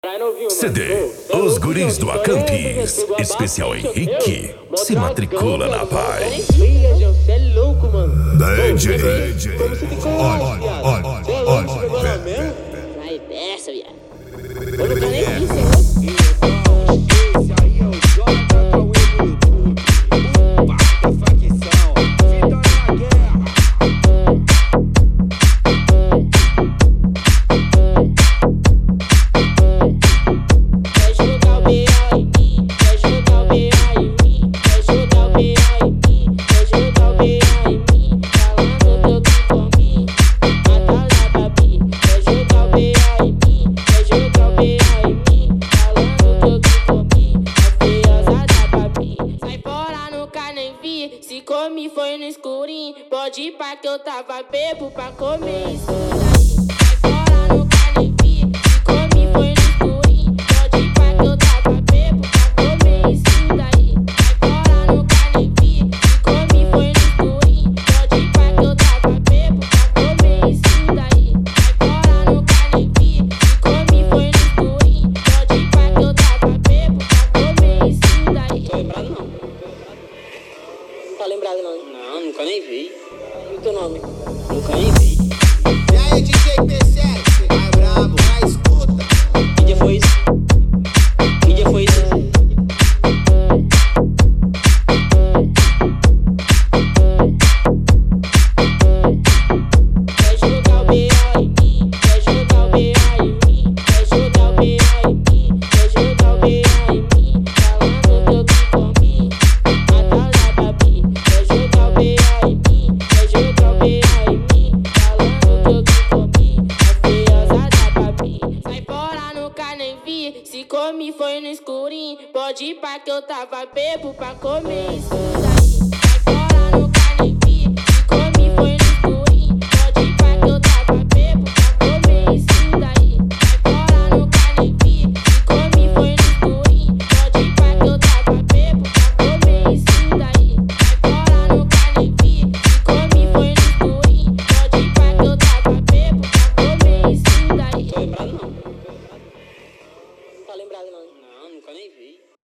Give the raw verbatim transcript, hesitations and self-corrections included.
C D Os Guris do Acampis, especial Henrique, se matricula na paz. Cê é louco, mano. D J, Olha, olha, olha. Vai dessa, viado. Eu não quero nem que isso, esse aí é o J Cauê do YouTube. O pai da facção. Vitória na guerra. Quer jogar o B O em mim? Quer jogar o B O em mim? Quer jogar o B O em mim? Quer jogar o B O em mim? Falando que eu comi, mata na babi. Quer jogar o B O em mim? Quer jogar o B O em mim? Falando que eu comi, a feiosa da babi. Sai fora, nunca nem vi. Se comi foi no escurinho. Pode ir pra que eu tava bebo pra comer isso daí. Sai fora, nunca nem vi. Se comi foi no escurinho. Pode ir pra que eu tava bebo pra comer isso daí. Sai fora, nunca nem vi. Se comi foi no escurinho. Pode ir pra que eu tava bebo pra comer isso daí. Sai fora, nunca nem vi. Se comi foi no escurinho. Pode ir pra que eu tava bebo pra comer isso daí. Tô lembrado não. Tá lembrado não? Não, nunca nem vi. E o teu nome? Nunca nem vi. E aí, D J P sete, vai brabo, vai escuta. Que dia foi isso? Que dia foi isso? Quer jogar o B O em mim? Quer jogar o B O em mim? Quer jogar o B O em mim? Quer jogar o B O em mim? Falando que eu comi, mata na babi. Quer jogar o B O em mim? Quer jogar o B O em mim? Falando que eu comi, a feiosa da babi. Sai fora, nunca nem vi. Se comi foi no escurinho. Pode ir pra que eu tava bebo pra comer isso daí.